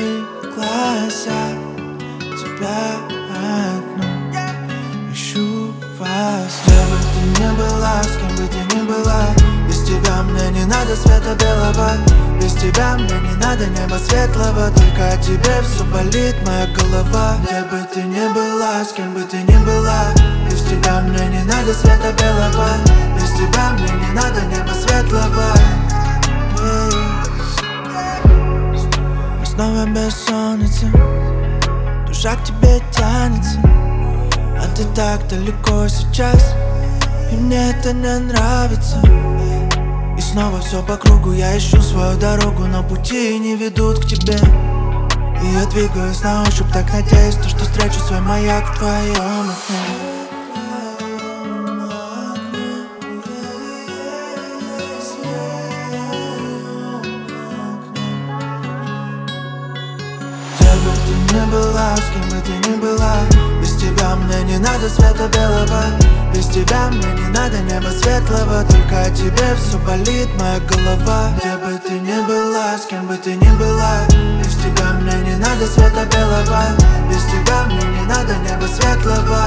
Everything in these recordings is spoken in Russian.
твоих глазах тебя одну ищу во сне. Где бы ты ни была, с кем бы ты ни была, без тебя мне не надо света белого, без тебя мне не надо неба светлого. Только о тебе все болит моя голова. Где бы ты ни была, с кем бы ты ни была, без тебя мне не надо света белого, без тебя мне не надо неба светлого. Мы снова бессонница, душа к тебе тянется, а ты так далеко сейчас, и мне это не нравится. И снова все по кругу, я ищу свою дорогу, но пути не ведут к тебе. И я двигаюсь на ощупь, так надеюсь, что встречу свой маяк в твоем окне. Где бы ты ни была, с кем бы ты ни была, без тебя мне не надо света белого, без тебя мне не надо неба светлого. Только о тебе все болит моя голова. Где бы ты ни была, с кем бы ты ни была, без тебя мне не надо света белого, без тебя мне не надо неба светлого.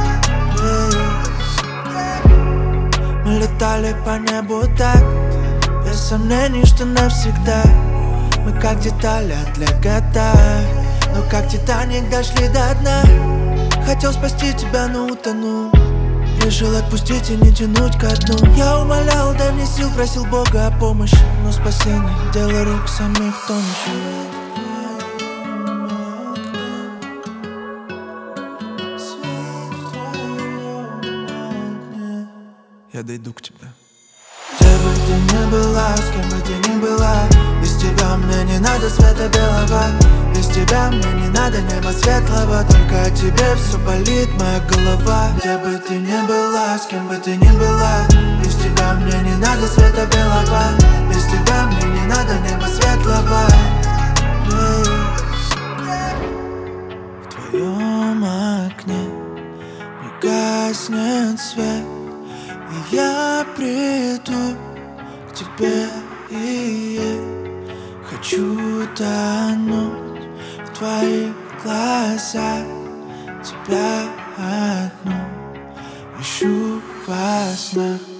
Мы летали по небу так, без сомнений, что навсегда. Мы как детали от лего, но как Титаник дошли до дна. Хотел спасти тебя, но утонул, решил отпустить и не тянуть ко дну. Я умолял, дай мне сил, просил Бога о помощи, но спасение — дело рук самих тонущих. Я дойду к тебе. Где бы ты ни была, с кем бы ты ни была, без тебя мне не надо света белого, без тебя мне не надо неба светлого. Только о тебе все болит моя голова. Где бы ты ни была, с кем бы ты ни была, без тебя мне не надо света белого, без тебя мне не надо неба светлого. В твоем окне не гаснет свет, и я приду к тебе, и я хочу тонуть в твоих глазах, тебя одну ищу во снах.